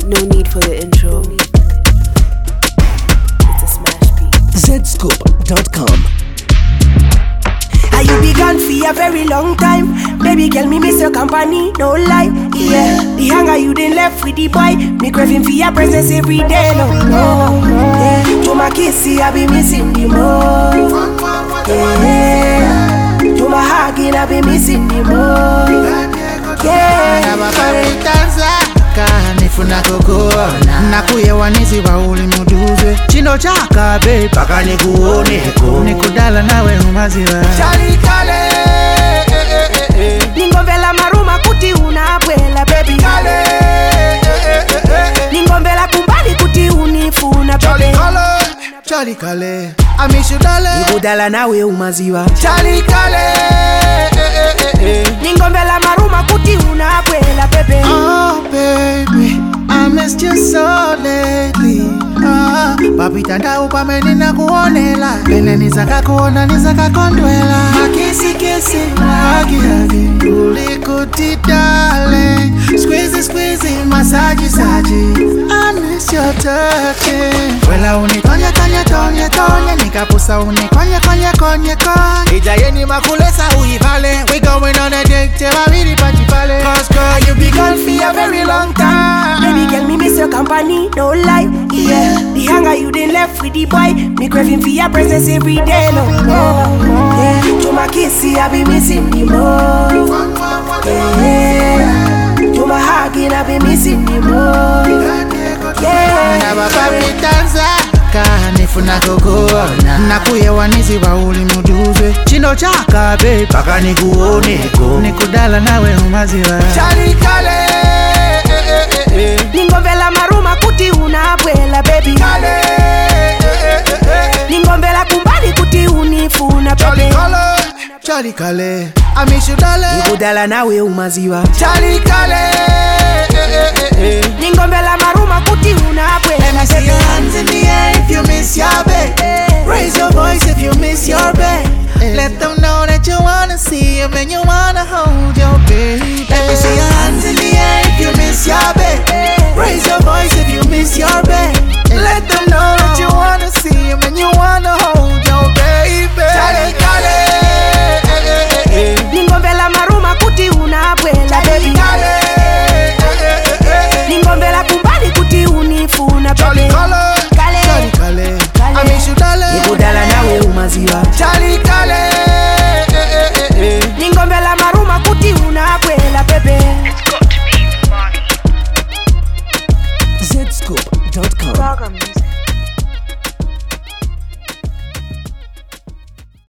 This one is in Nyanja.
No need for the intro. It's a smash beat. Zscope.com. You be gone for a very long time. Baby girl, me miss your company, no lie. Yeah, the hanger you done left with the boy. Me craving for your presence every day, no. Yeah, to my kissy, I be missing the most. Yeah, to my hugging, I be missing the most. Yeah, nifuna kukuona nakuye wanizi wauli muduze chino chaka babe paka nikuoneko nikudala nawe umaziwa chalikale ningombela maruma kuti unabwela baby kale ningombela kumbali kuti unifuna baby chalikale amishudale nikudala nawe umaziwa chalikale ningombela maruma kuti unabwela baby. Oh baby, I missed you so lately. Papita ndau pamene nakuonela pene nizakakuona nizakakondwela makisi kisi hagi hagi ulikuti darling squeezy squeezy massage saji I miss your touching wela unikonye konye konye konye nikapusa unikonye konye konye konye ijayeni makulesa uivale we going on a date teba miri pati pale cause girl you be gone for a very long time baby girl me miss your company no lie yeah the hanger you done left with the boy me craving for your presence every day no yeah to my kissy I be missing the most yeah to my hugging I be missing the most yeah nifuna kukuona nakuye wanizi wauli muduze chino chaka babe paka nikuoneko nikudala nawe umaziwa chalikale ningombela maruma kuti unabwela baby kale ningombela kumbali kuti unifuna baby chalikale amishudale nikudala nawe umaziwa chalikale ningombela maruma kuti unabwela let me see your hands in the air if you miss your babe raise your voice if you miss your babe let them know that you wanna see him and you wanna hold your baby let me see your hands in the air if you miss your babe raise your voice if you miss your babe let them know that you wanna see him and you wanna hold your baby chalikale ningombela maruma kuti unabwela baby ningombela kumbali kuti unifuna baby chalikale amishudale nikudala nawe umaziwa chalikale ningombela maruma kuti unabwela baby Zscope.com.